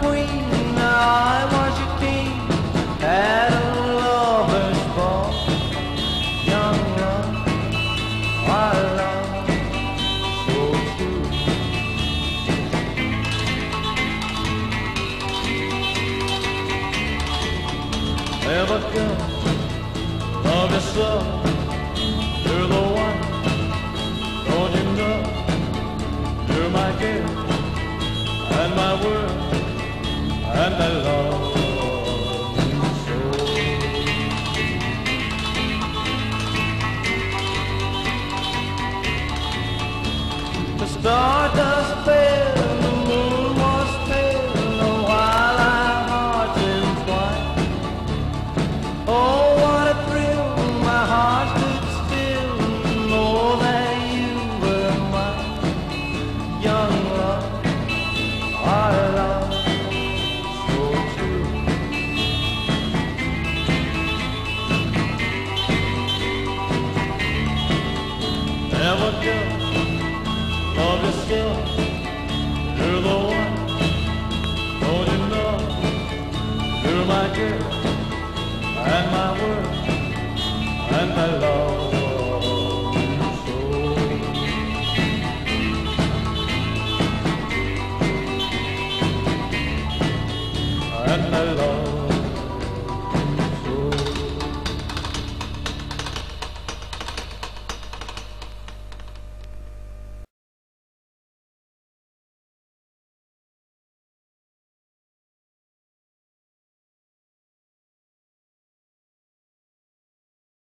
queen, now I was your king. Had a lover's ball, young love, our love, so true. Never come, love yourself, you're the one, don't you know? You're my gift, and my world, and I love you so. The stardust fell, the moon was pale, while our hearts entwined. Oh, what a thrill, my heart stood still, know that you were mine. Young love, our love, so true. Never go, love yourself, you're the one, don't you know? You're my girl, and my world, and my love.